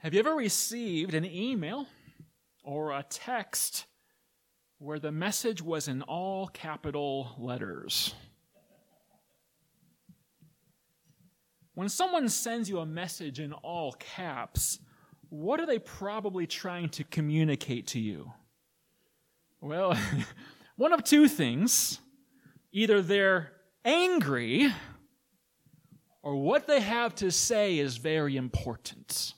Have you ever received an email or a text where the message was in all capital letters? When someone sends you a message in all caps, what are they probably trying to communicate to you? Well, one of two things. Either they're angry, or what they have to say is very important.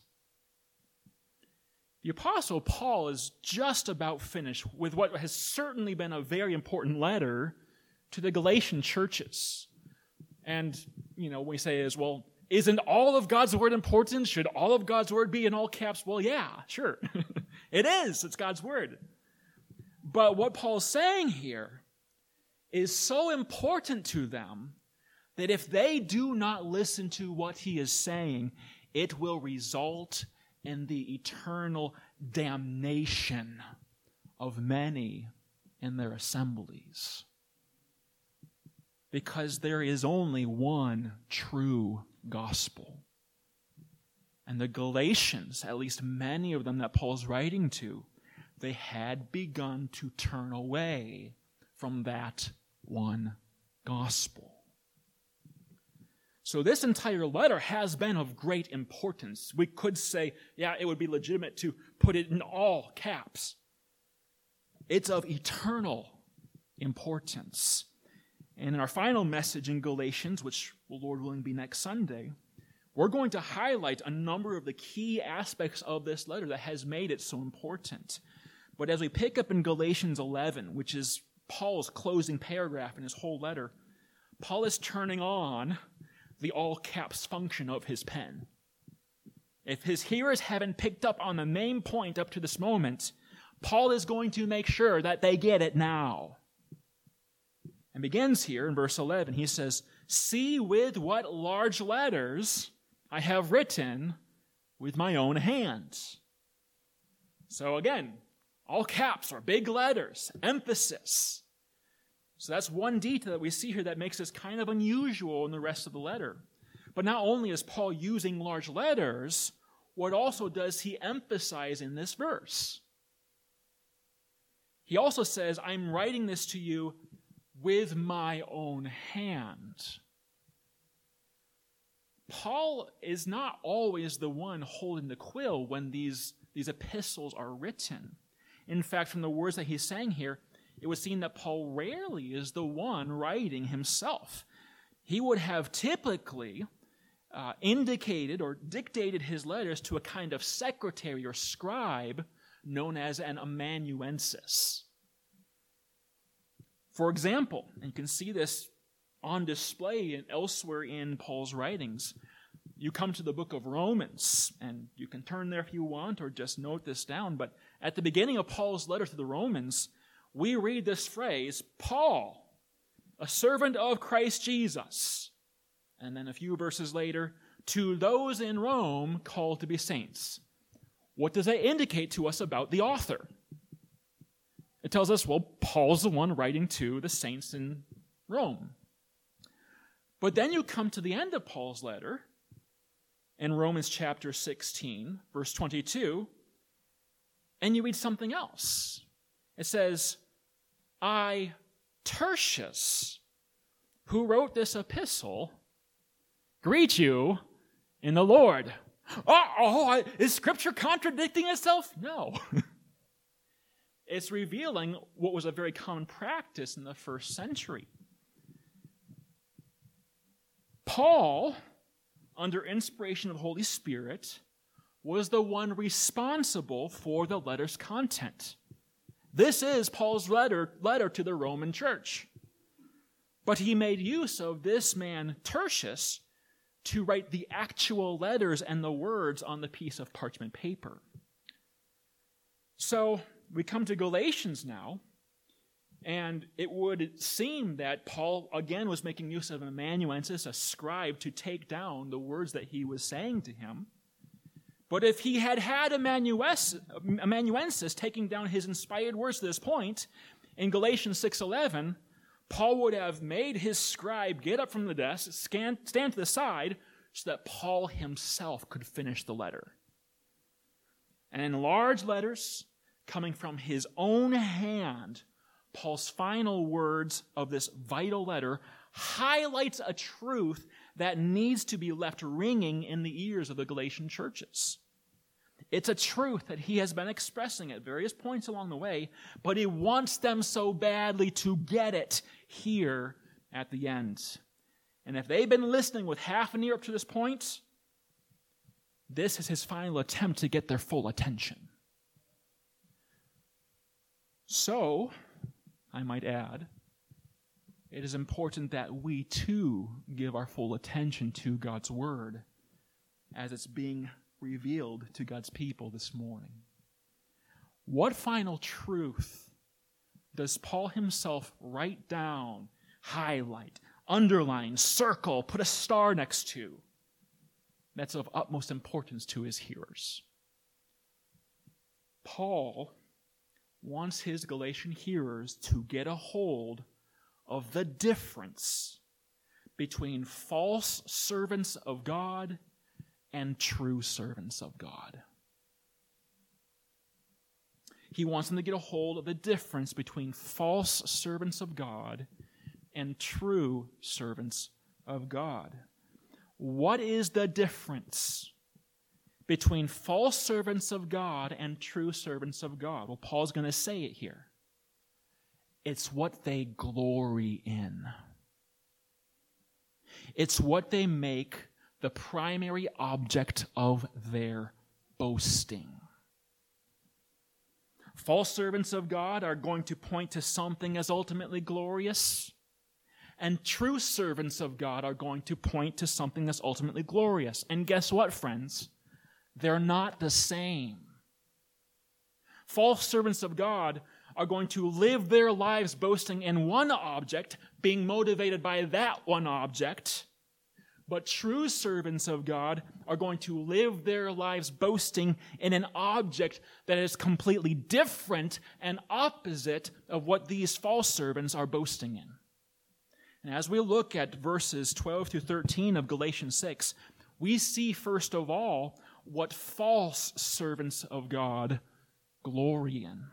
The Apostle Paul is just about finished with what has certainly been a very important letter to the Galatian churches. And, we say is, well, isn't all of God's word important? Should all of God's word be in all caps? Well, yeah, sure. It is. It's God's word. But what Paul's saying here is so important to them that if they do not listen to what he is saying, it will result in the eternal damnation of many in their assemblies. Because there is only one true gospel. And the Galatians, at least many of them that Paul's writing to, they had begun to turn away from that one gospel. So this entire letter has been of great importance. We could say, yeah, it would be legitimate to put it in all caps. It's of eternal importance. And in our final message in Galatians, which will, Lord willing, be next Sunday, we're going to highlight a number of the key aspects of this letter that has made it so important. But as we pick up in Galatians 11, which is Paul's closing paragraph in his whole letter, Paul is turning on the all caps function of his pen. If his hearers haven't picked up on the main point up to this moment, Paul is going to make sure that they get it now. And begins here in verse 11. He says, "See with what large letters I have written with my own hands." So again, all caps are big letters, emphasis. So that's one detail that we see here that makes this kind of unusual in the rest of the letter. But not only is Paul using large letters, what also does he emphasize in this verse? He also says, I'm writing this to you with my own hand. Paul is not always the one holding the quill when these epistles are written. In fact, from the words that he's saying here, it would seem that Paul rarely is the one writing himself. He would have typically indicated or dictated his letters to a kind of secretary or scribe known as an amanuensis. For example, and you can see this on display and elsewhere in Paul's writings, you come to the book of Romans, and you can turn there if you want or just note this down, but at the beginning of Paul's letter to the Romans, we read this phrase, Paul, a servant of Christ Jesus. And then a few verses later, to those in Rome called to be saints. What does that indicate to us about the author? It tells us, well, Paul's the one writing to the saints in Rome. But then you come to the end of Paul's letter, in Romans chapter 16, verse 22, and you read something else. It says, I, Tertius, who wrote this epistle, greet you in the Lord. Is Scripture contradicting itself? No. It's revealing what was a very common practice in the first century. Paul, under inspiration of the Holy Spirit, was the one responsible for the letter's content. This is Paul's letter to the Roman church. But he made use of this man, Tertius, to write the actual letters and the words on the piece of parchment paper. So we come to Galatians now, and it would seem that Paul, again, was making use of an amanuensis, a scribe, to take down the words that he was saying to him. But if he had amanuensis taking down his inspired words to this point, in Galatians 6:11, Paul would have made his scribe get up from the desk, stand to the side, so that Paul himself could finish the letter. And in large letters, coming from his own hand, Paul's final words of this vital letter highlights a truth that needs to be left ringing in the ears of the Galatian churches. It's a truth that he has been expressing at various points along the way, but he wants them so badly to get it here at the end. And if they've been listening with half an ear up to this point, this is his final attempt to get their full attention. So, I might add, it is important that we too give our full attention to God's Word as it's being revealed to God's people this morning. What final truth does Paul himself write down, highlight, underline, circle, put a star next to that's of utmost importance to his hearers? Paul wants his Galatian hearers to get a hold of the difference between false servants of God and true servants of God. He wants them to get a hold of the difference between false servants of God and true servants of God. What is the difference between false servants of God and true servants of God? Well, Paul's going to say it here. It's what they glory in. It's what they make the primary object of their boasting. False servants of God are going to point to something as ultimately glorious, and true servants of God are going to point to something that's ultimately glorious. And guess what, friends? They're not the same. False servants of God are going to live their lives boasting in one object, being motivated by that one object. But true servants of God are going to live their lives boasting in an object that is completely different and opposite of what these false servants are boasting in. And as we look at verses 12 through 13 of Galatians 6, we see first of all what false servants of God glory in.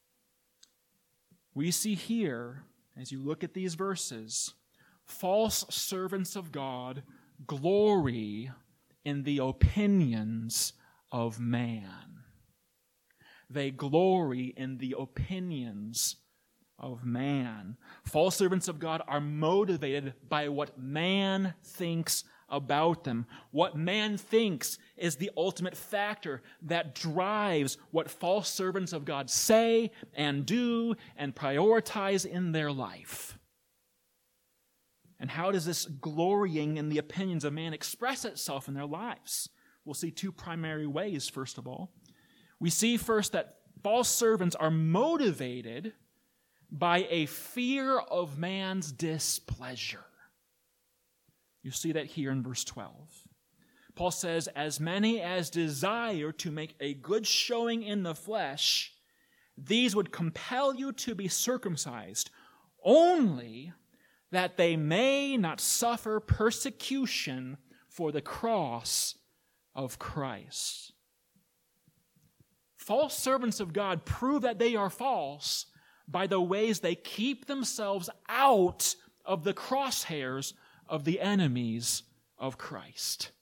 We see here, as you look at these verses, false servants of God glory in the opinions of man. They glory in the opinions of man. False servants of God are motivated by what man thinks about them. What man thinks is the ultimate factor that drives what false servants of God say and do and prioritize in their life. And how does this glorying in the opinions of man express itself in their lives? We'll see two primary ways, first of all. We see first that false servants are motivated by a fear of man's displeasure. You see that here in verse 12. Paul says, as many as desire to make a good showing in the flesh, these would compel you to be circumcised, only that they may not suffer persecution for the cross of Christ. False servants of God prove that they are false by the ways they keep themselves out of the crosshairs of the enemies of Christ.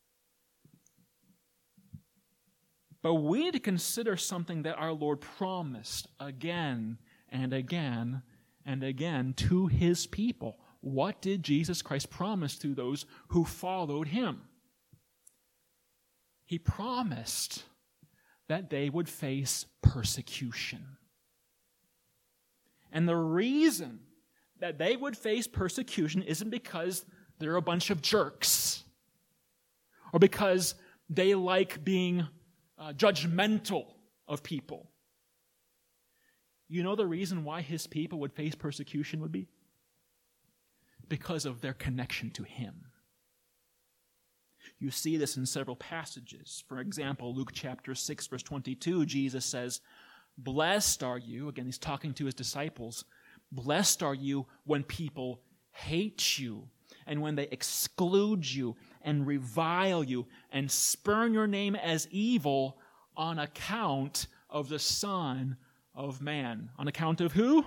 But we need to consider something that our Lord promised again and again and again to his people. What did Jesus Christ promise to those who followed him? He promised that they would face persecution. And the reason that they would face persecution isn't because they're a bunch of jerks or because they like being judgmental of people. You know the reason why his people would face persecution would be? Because of their connection to him. You see this in several passages. For example, Luke chapter 6, verse 22, Jesus says, "Blessed are you," again, he's talking to his disciples, "blessed are you when people hate you and when they exclude you and revile you and spurn your name as evil on account of the Son of Man. On account of who?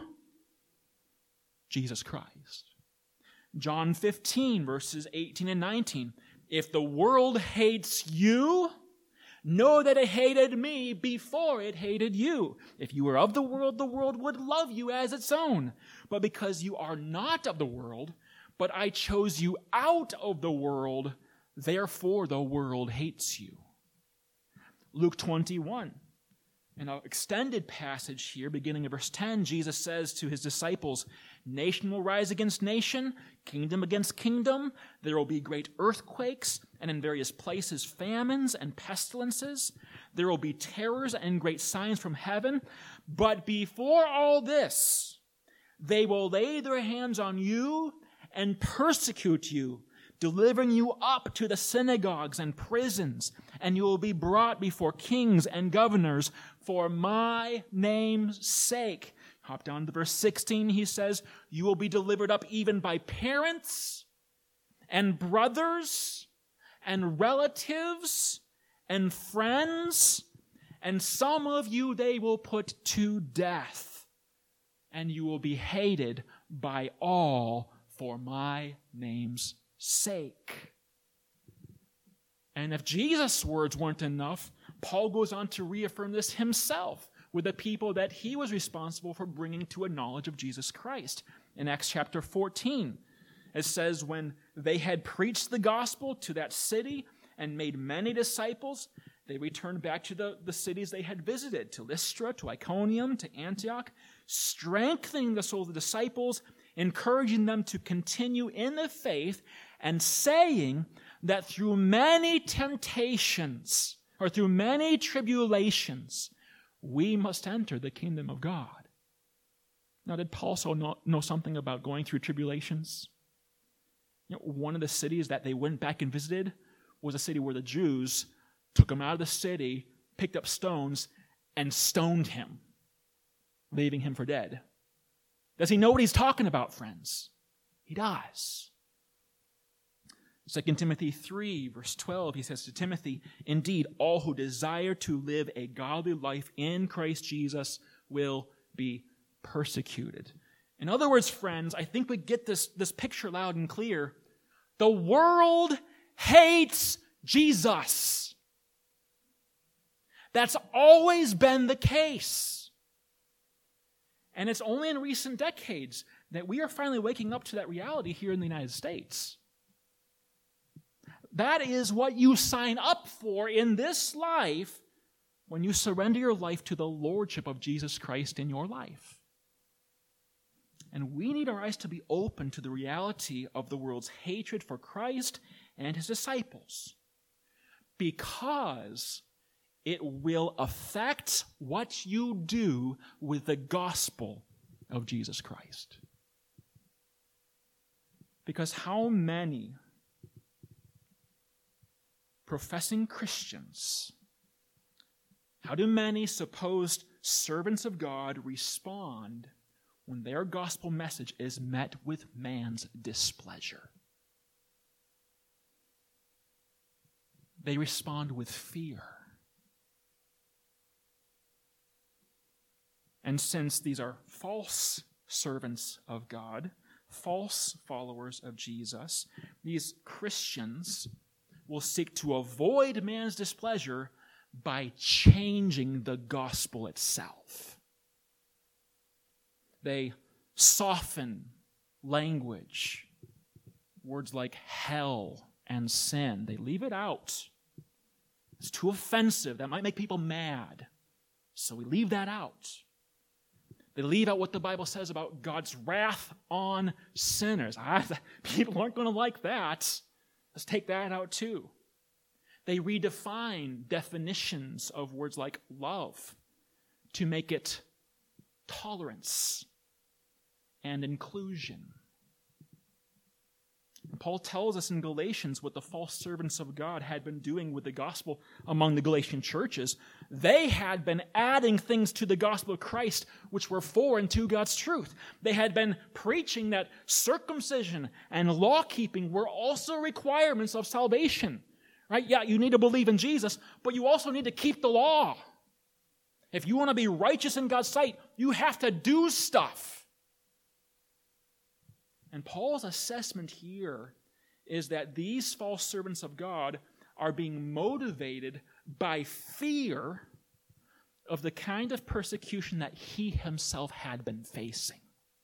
Jesus Christ. John 15, verses 18 and 19. If the world hates you, know that it hated me before it hated you. If you were of the world would love you as its own. But because you are not of the world, but I chose you out of the world, therefore the world hates you. Luke 21. In an extended passage here, beginning in verse 10, Jesus says to his disciples, nation will rise against nation, kingdom against kingdom. There will be great earthquakes, and in various places famines and pestilences. There will be terrors and great signs from heaven. But before all this, they will lay their hands on you and persecute you, delivering you up to the synagogues and prisons, and you will be brought before kings and governors for my name's sake. Hop down to verse 16, he says, you will be delivered up even by parents and brothers and relatives and friends, and some of you they will put to death, and you will be hated by all for my name's sake. And if Jesus' words weren't enough, Paul goes on to reaffirm this himself with the people that he was responsible for bringing to a knowledge of Jesus Christ. In Acts chapter 14, it says, when they had preached the gospel to that city and made many disciples, they returned back to the cities they had visited, to Lystra, to Iconium, to Antioch, strengthening the souls of the disciples, encouraging them to continue in the faith, and saying that through many temptations, or through many tribulations, we must enter the kingdom of God. Now, did Paul also know something about going through tribulations? You know, one of the cities that they went back and visited was a city where the Jews took him out of the city, picked up stones, and stoned him, leaving him for dead. Does he know what he's talking about, friends? He does. 2 Timothy 3, verse 12, he says to Timothy, indeed, all who desire to live a godly life in Christ Jesus will be persecuted. In other words, friends, I think we get this picture loud and clear. The world hates Jesus. That's always been the case. And it's only in recent decades that we are finally waking up to that reality here in the United States. That is what you sign up for in this life when you surrender your life to the lordship of Jesus Christ in your life. And we need our eyes to be open to the reality of the world's hatred for Christ and his disciples, because it will affect what you do with the gospel of Jesus Christ. Because how many professing Christians, how do many supposed servants of God respond when their gospel message is met with man's displeasure? They respond with fear. And since these are false servants of God, false followers of Jesus, these Christians will seek to avoid man's displeasure by changing the gospel itself. They soften language, words like hell and sin. They leave it out. It's too offensive. That might make people mad. So we leave that out. They leave out what the Bible says about God's wrath on sinners. People aren't going to like that. Let's take that out too. They redefine definitions of words like love to make it tolerance and inclusion. Paul tells us in Galatians what the false servants of God had been doing with the gospel among the Galatian churches. They had been adding things to the gospel of Christ which were foreign to God's truth. They had been preaching that circumcision and law-keeping were also requirements of salvation, Right? Yeah, you need to believe in Jesus, but you also need to keep the law. If you want to be righteous in God's sight, you have to do stuff. And Paul's assessment here is that these false servants of God are being motivated by fear of the kind of persecution that he himself had been facing.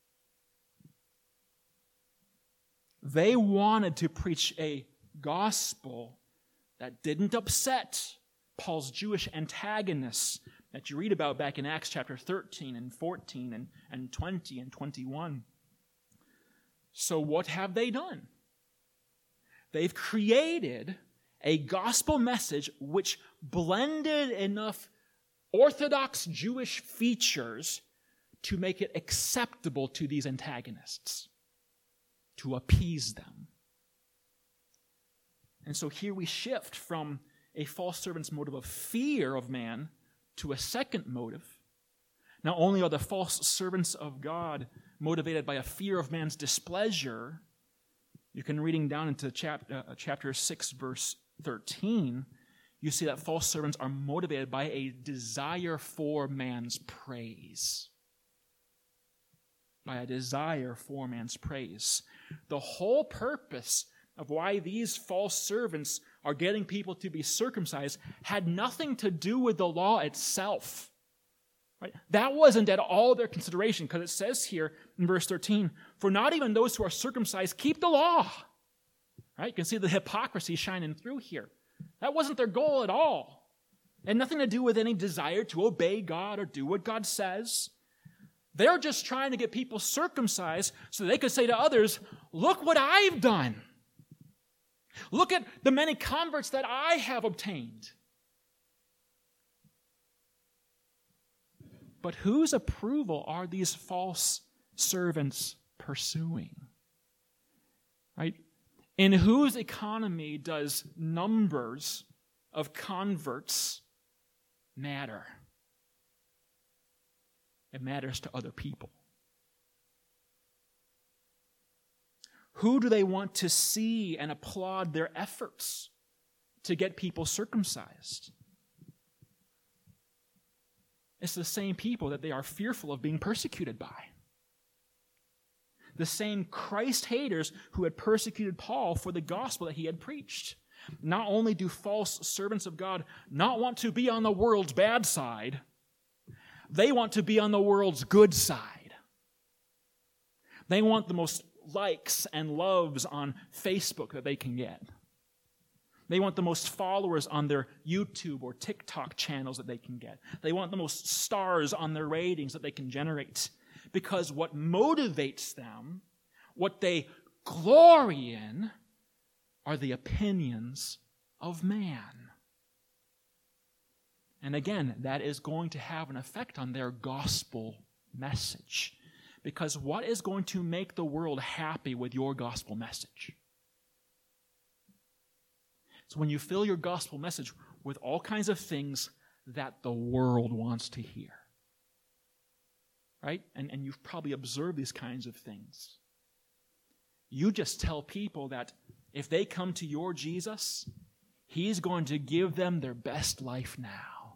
They wanted to preach a gospel that didn't upset Paul's Jewish antagonists that you read about back in Acts chapter 13 and 14 and 20 and 21. So what have they done? They've created a gospel message which blended enough Orthodox Jewish features to make it acceptable to these antagonists, to appease them. And so here we shift from a false servant's motive of fear of man to a second motive. Not only are the false servants of God motivated by a fear of man's displeasure, you can reading down into chapter 6, verse 13, you see that false servants are motivated by a desire for man's praise. By a desire for man's praise. The whole purpose of why these false servants are getting people to be circumcised had nothing to do with the law itself. Right? That wasn't at all their consideration, because it says here in verse 13, "For not even those who are circumcised keep the law." Right? You can see the hypocrisy shining through here. That wasn't their goal at all. It had nothing to do with any desire to obey God or do what God says. They're just trying to get people circumcised so they could say to others, "Look what I've done. Look at the many converts that I have obtained." But whose approval are these false servants pursuing? Right? In whose economy does numbers of converts matter? It matters to other people. Who do they want to see and applaud their efforts to get people circumcised? It's the same people that they are fearful of being persecuted by. The same Christ haters who had persecuted Paul for the gospel that he had preached. Not only do false servants of God not want to be on the world's bad side, they want to be on the world's good side. They want the most likes and loves on Facebook that they can get. They want the most followers on their YouTube or TikTok channels that they can get. They want the most stars on their ratings that they can generate. Because what motivates them, what they glory in, are the opinions of man. And again, that is going to have an effect on their gospel message. Because what is going to make the world happy with your gospel message? So when you fill your gospel message with all kinds of things that the world wants to hear. Right? And you've probably observed these kinds of things. You just tell people that if they come to your Jesus, He's going to give them their best life now.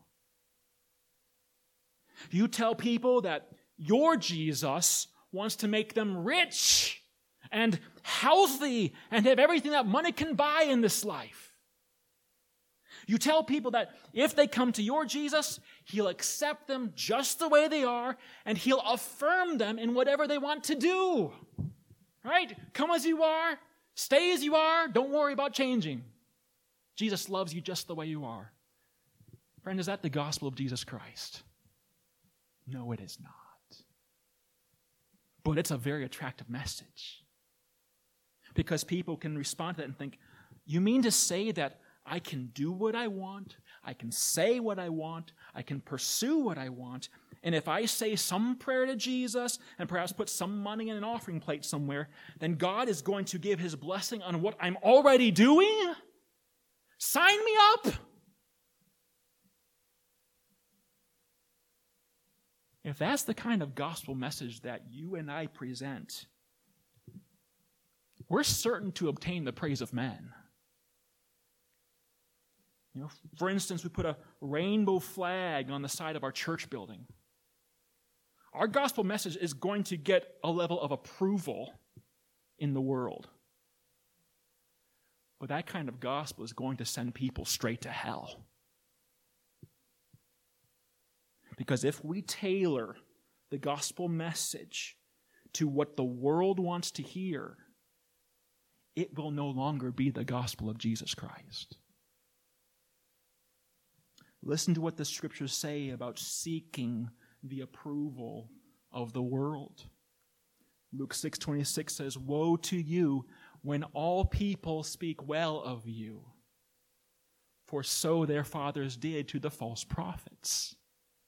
You tell people that your Jesus wants to make them rich and healthy and have everything that money can buy in this life. You tell people that if they come to your Jesus, He'll accept them just the way they are, and He'll affirm them in whatever they want to do. Right? Come as you are, stay as you are, don't worry about changing. Jesus loves you just the way you are. Friend, is that the gospel of Jesus Christ? No, it is not. But it's a very attractive message. Because people can respond to that and think, you mean to say that I can do what I want, I can say what I want, I can pursue what I want, and if I say some prayer to Jesus and perhaps put some money in an offering plate somewhere, then God is going to give His blessing on what I'm already doing? Sign me up! If that's the kind of gospel message that you and I present, we're certain to obtain the praise of men. For instance, we put a rainbow flag on the side of our church building. Our gospel message is going to get a level of approval in the world. But that kind of gospel is going to send people straight to hell. Because if we tailor the gospel message to what the world wants to hear, it will no longer be the gospel of Jesus Christ. Listen to what the scriptures say about seeking the approval of the world. Luke 6:26 says, "Woe to you when all people speak well of you, for so their fathers did to the false prophets."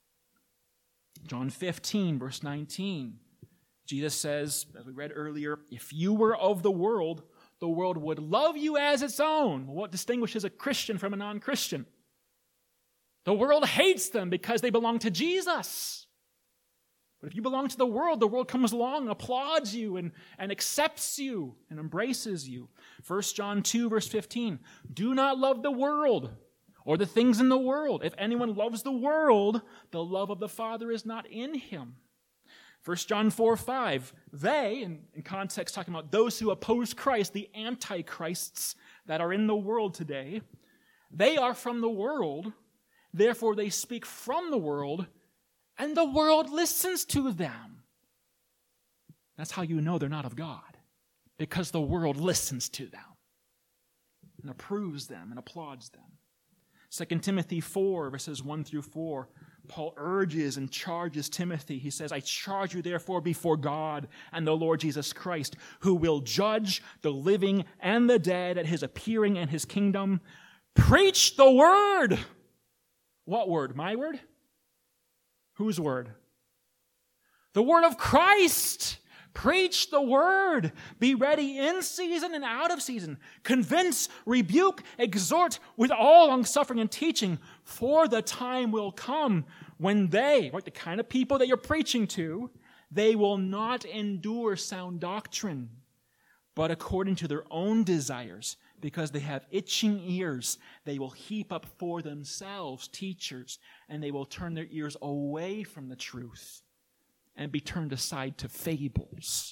John 15, verse 19, Jesus says, as we read earlier, "If you were of the world would love you as its own." What distinguishes a Christian from a non-Christian? The world hates them because they belong to Jesus. But if you belong to the world comes along and applauds you and accepts you and embraces you. 1 John 2, verse 15, "Do not love the world or the things in the world. If anyone loves the world, the love of the Father is not in him." 1 John 4, 5, they, in context talking about those who oppose Christ, the antichrists that are in the world today, they are from the world, therefore they speak from the world, and the world listens to them. That's how you know they're not of God, because the world listens to them and approves them and applauds them. 2 Timothy 4, verses 1 through 4, Paul urges and charges Timothy. He says, "I charge you therefore before God and the Lord Jesus Christ, who will judge the living and the dead at his appearing and his kingdom. Preach the word." What word? My word? Whose word? The word of Christ. Preach the word. Be ready in season and out of season. Convince, rebuke, exhort with all longsuffering and teaching. For the time will come when they, the kind of people that you're preaching to, they will not endure sound doctrine, but according to their own desires, because they have itching ears, they will heap up for themselves teachers, and they will turn their ears away from the truth and be turned aside to fables.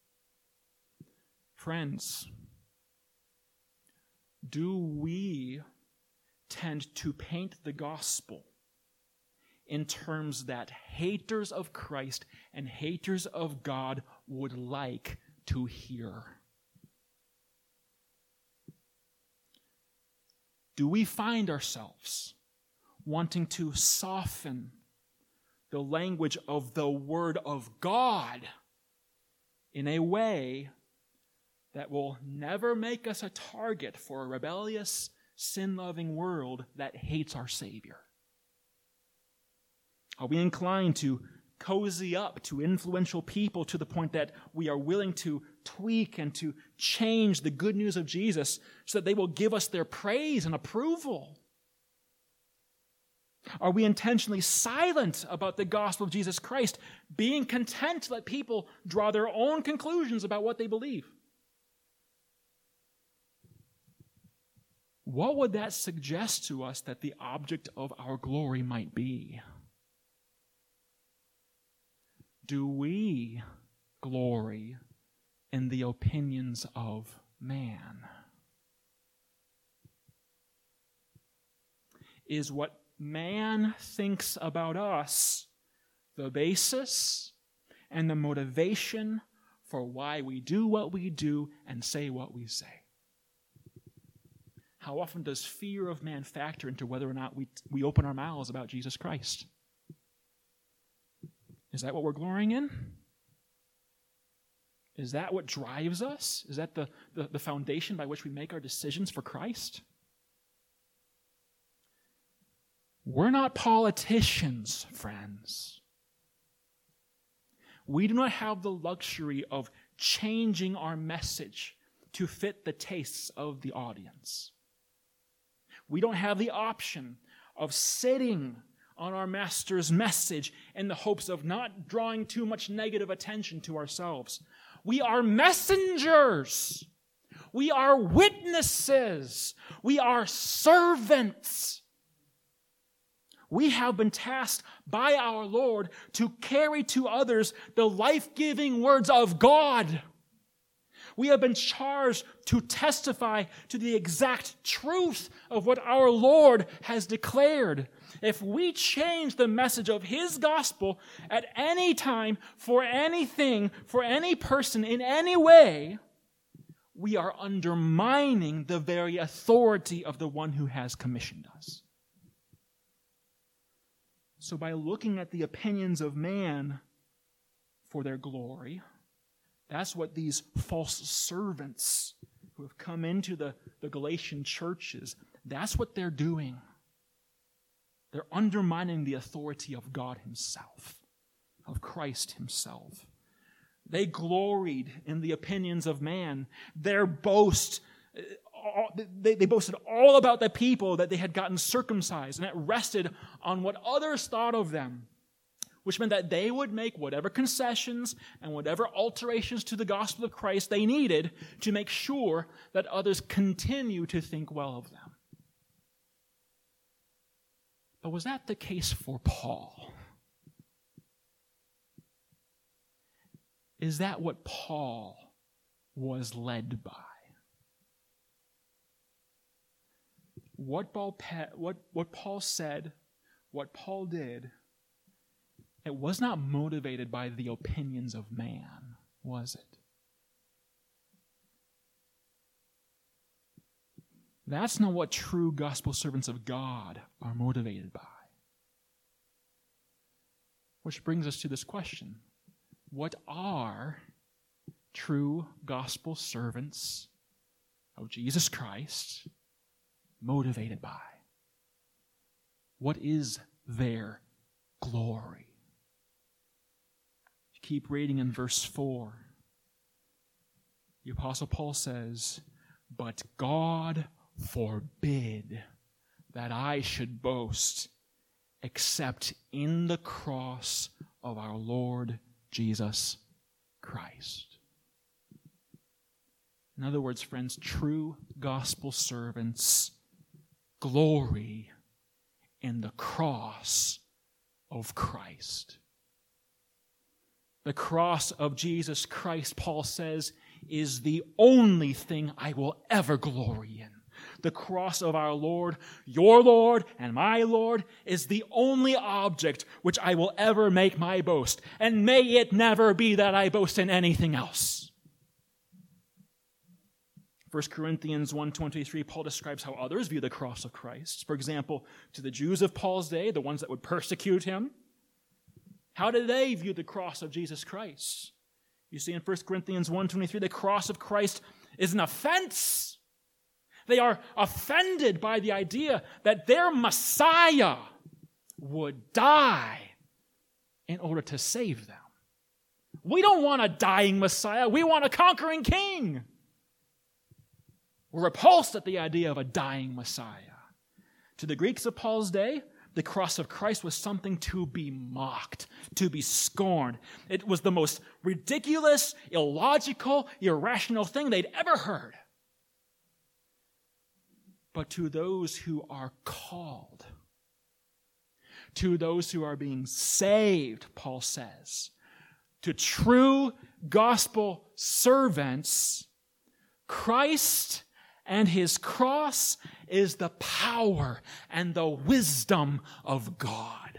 Friends, do we tend to paint the gospel in terms that haters of Christ and haters of God would like to hear? Do we find ourselves wanting to soften the language of the Word of God in a way that will never make us a target for a rebellious, sin-loving world that hates our Savior? Are we inclined to cozy up to influential people to the point that we are willing to tweak and to change the good news of Jesus so that they will give us their praise and approval? Are we intentionally silent about the gospel of Jesus Christ, being content to let people draw their own conclusions about what they believe? What would that suggest to us that the object of our glory might be? Do we glory in the opinions of man? Is what man thinks about us the basis and the motivation for why we do what we do and say what we say? How often does fear of man factor into whether or not we open our mouths about Jesus Christ? Is that what we're glorying in? Is that what drives us? Is that the foundation by which we make our decisions for Christ? We're not politicians, friends. We do not have the luxury of changing our message to fit the tastes of the audience. We don't have the option of sitting on our Master's message in the hopes of not drawing too much negative attention to ourselves. We are messengers. We are witnesses. We are servants. We have been tasked by our Lord to carry to others the life-giving words of God. We have been charged to testify to the exact truth of what our Lord has declared. If we change the message of His gospel at any time, for anything, for any person, in any way, we are undermining the very authority of the one who has commissioned us. So by looking at the opinions of man for their glory, that's what these false servants who have come into the Galatian churches, that's what they're doing. They're undermining the authority of God Himself, of Christ Himself. They gloried in the opinions of man. They boasted all about the people that they had gotten circumcised, and it rested on what others thought of them, which meant that they would make whatever concessions and whatever alterations to the gospel of Christ they needed to make sure that others continue to think well of them. But was that the case for Paul? Is that what Paul was led by? What Paul said, what Paul did, it was not motivated by the opinions of man, was it? That's not what true gospel servants of God are motivated by. Which brings us to this question. What are true gospel servants of Jesus Christ motivated by? What is their glory? Keep reading in verse 4. The Apostle Paul says, "But God forbid that I should boast except in the cross of our Lord Jesus Christ." In other words, friends, true gospel servants glory in the cross of Christ. The cross of Jesus Christ, Paul says, is the only thing I will ever glory in. The cross of our Lord, your Lord, and my Lord is the only object which I will ever make my boast. And may it never be that I boast in anything else. 1 Corinthians 1:23, Paul describes how others view the cross of Christ. For example, to the Jews of Paul's day, the ones that would persecute him, how did they view the cross of Jesus Christ? You see in 1 Corinthians 1:23, the cross of Christ is an offense. They are offended by the idea that their Messiah would die in order to save them. We don't want a dying Messiah. We want a conquering king. We're repulsed at the idea of a dying Messiah. To the Greeks of Paul's day, the cross of Christ was something to be mocked, to be scorned. It was the most ridiculous, illogical, irrational thing they'd ever heard. But to those who are called, to those who are being saved, Paul says, to true gospel servants, Christ and His cross is the power and the wisdom of God.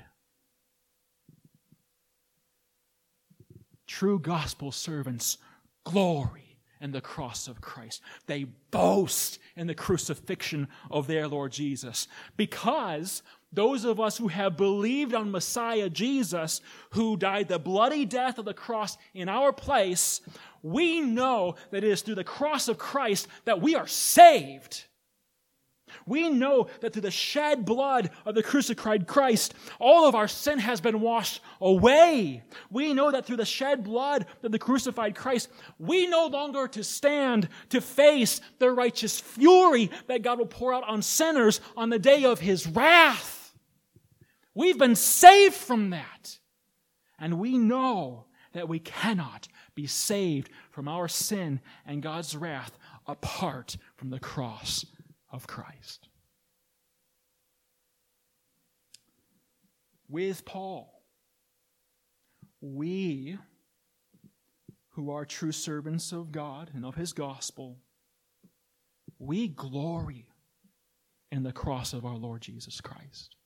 True gospel servants glory in the cross of Christ. They boast in the crucifixion of their Lord Jesus, because those of us who have believed on Messiah Jesus, who died the bloody death of the cross in our place, we know that it is through the cross of Christ that we are saved. We know that through the shed blood of the crucified Christ, all of our sin has been washed away. We know that through the shed blood of the crucified Christ, we no longer to stand to face the righteous fury that God will pour out on sinners on the day of His wrath. We've been saved from that. And we know that we cannot be saved from our sin and God's wrath apart from the cross of Christ. With Paul, we who are true servants of God and of His gospel, we glory in the cross of our Lord Jesus Christ.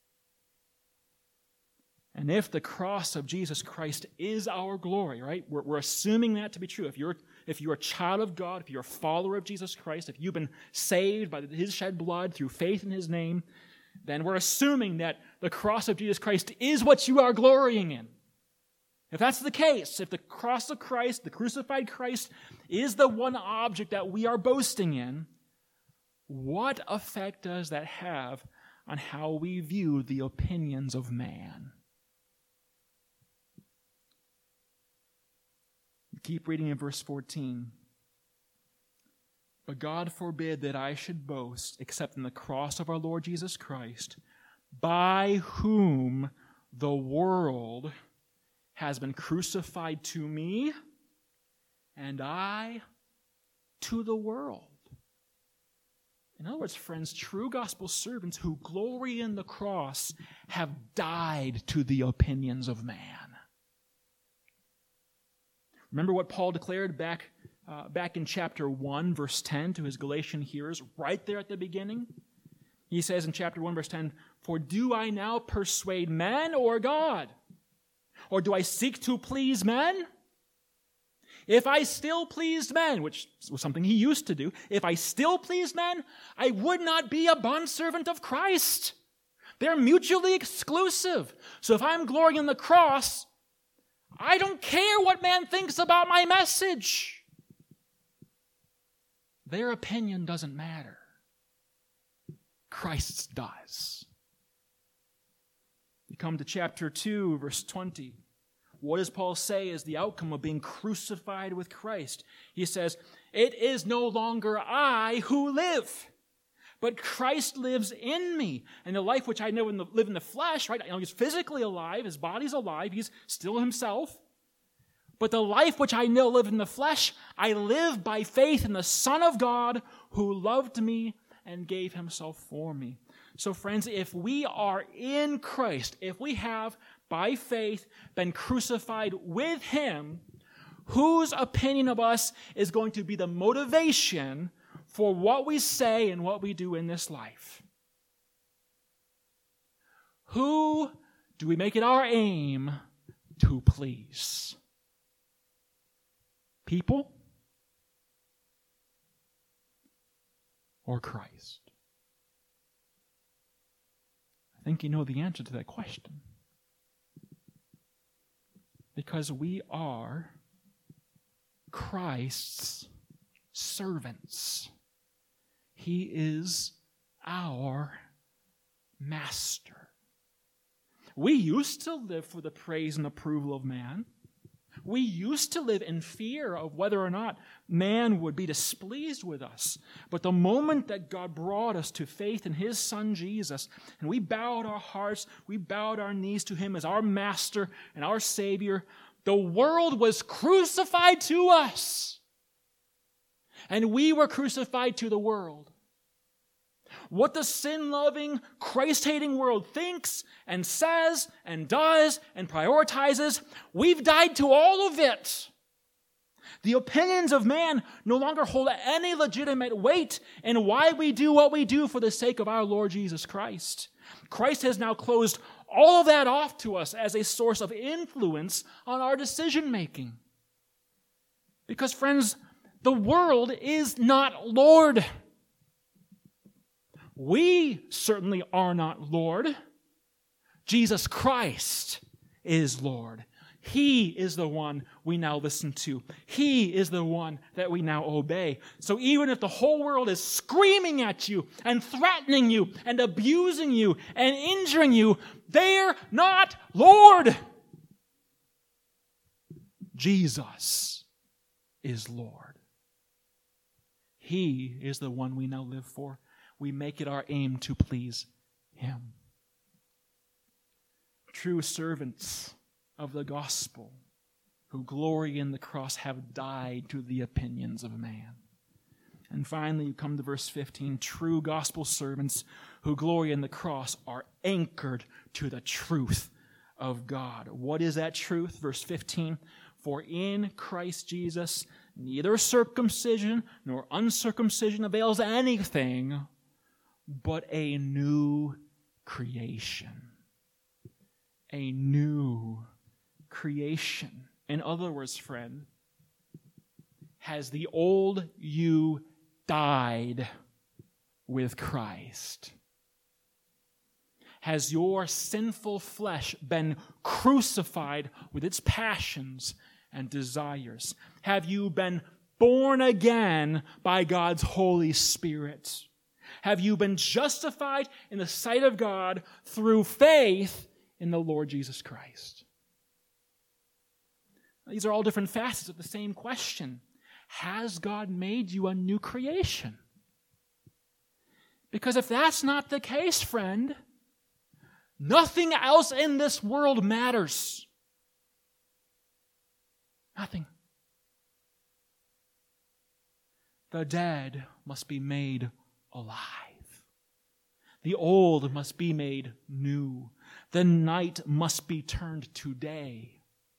And if the cross of Jesus Christ is our glory, right? We're assuming that to be true. If you're a child of God, if you're a follower of Jesus Christ, if you've been saved by His shed blood through faith in His name, then we're assuming that the cross of Jesus Christ is what you are glorying in. If that's the case, if the cross of Christ, the crucified Christ, is the one object that we are boasting in, what effect does that have on how we view the opinions of man? Keep reading in verse 14. But God forbid that I should boast except in the cross of our Lord Jesus Christ, by whom the world has been crucified to me, and I to the world. In other words, friends, true gospel servants who glory in the cross have died to the opinions of man. Remember what Paul declared back in chapter 1, verse 10 to his Galatian hearers, right there at the beginning? He says in chapter 1, verse 10, "For do I now persuade men or God? Or do I seek to please men? If I still pleased men," which was something he used to do, "if I still pleased men, I would not be a bondservant of Christ." They're mutually exclusive. So if I'm glorying in the cross, I don't care what man thinks about my message. Their opinion doesn't matter. Christ's does. You come to chapter 2, verse 20. What does Paul say is the outcome of being crucified with Christ? He says, "It is no longer I who live, but Christ lives in me. And the life which I know live in the flesh," right? He's physically alive, his body's alive, he's still himself. "But the life which I know live in the flesh, I live by faith in the Son of God who loved me and gave himself for me." So friends, if we are in Christ, if we have by faith been crucified with him, whose opinion of us is going to be the motivation for what we say and what we do in this life? Who do we make it our aim to please? People or Christ? I think you know the answer to that question. Because we are Christ's servants. He is our master. We used to live for the praise and approval of man. We used to live in fear of whether or not man would be displeased with us. But the moment that God brought us to faith in his Son Jesus, and we bowed our hearts, we bowed our knees to him as our master and our Savior, the world was crucified to us. And we were crucified to the world. What the sin-loving, Christ-hating world thinks and says and does and prioritizes, we've died to all of it. The opinions of man no longer hold any legitimate weight in why we do what we do for the sake of our Lord Jesus Christ. Christ has now closed all of that off to us as a source of influence on our decision-making. Because, friends, the world is not Lord. We certainly are not Lord. Jesus Christ is Lord. He is the one we now listen to. He is the one that we now obey. So even if the whole world is screaming at you and threatening you and abusing you and injuring you, they're not Lord. Jesus is Lord. He is the one we now live for. We make it our aim to please him. True servants of the gospel who glory in the cross have died to the opinions of man. And finally, you come to verse 15. True gospel servants who glory in the cross are anchored to the truth of God. What is that truth? Verse 15. For in Christ Jesus, neither circumcision nor uncircumcision avails anything, but a new creation. A new creation. In other words, friend, has the old you died with Christ? Has your sinful flesh been crucified with its passions and desires? Have you been born again by God's Holy Spirit? Have you been justified in the sight of God through faith in the Lord Jesus Christ? These are all different facets of the same question. Has God made you a new creation? Because if that's not the case, friend, nothing else in this world matters. Nothing. The dead must be made alive. The old must be made new. The night must be turned to day.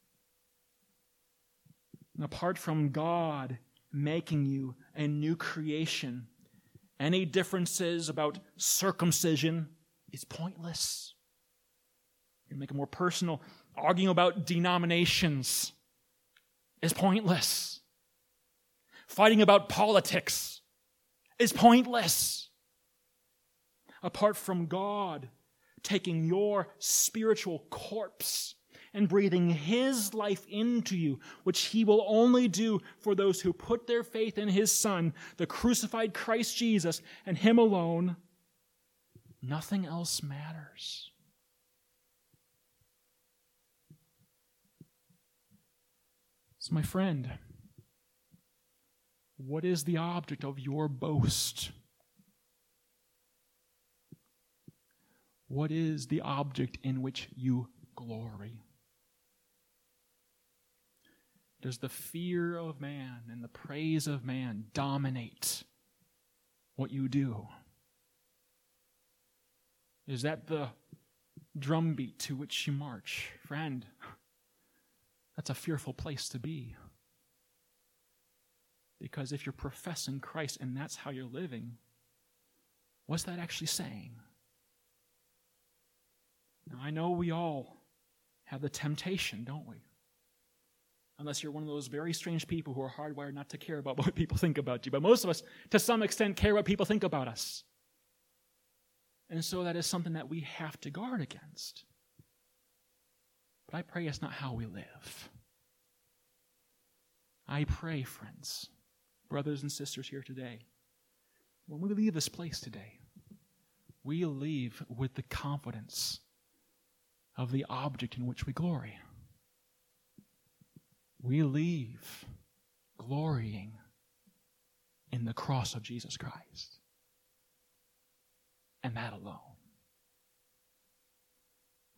And apart from God making you a new creation, any differences about circumcision is pointless. You make it more personal. Arguing about denominations is pointless. Fighting about politics is pointless. Apart from God taking your spiritual corpse and breathing His life into you, which He will only do for those who put their faith in His Son, the crucified Christ Jesus, and Him alone, nothing else matters. So, my friend, what is the object of your boast? What is the object in which you glory? Does the fear of man and the praise of man dominate what you do? Is that the drumbeat to which you march? Friend, that's a fearful place to be. Because if you're professing Christ and that's how you're living, what's that actually saying? Now, I know we all have the temptation, don't we? Unless you're one of those very strange people who are hardwired not to care about what people think about you. But most of us, to some extent, care what people think about us. And so that is something that we have to guard against. But I pray it's not how we live. I pray, friends, brothers and sisters here today, when we leave this place today, we leave with the confidence of the object in which we glory. We leave glorying in the cross of Jesus Christ. And that alone.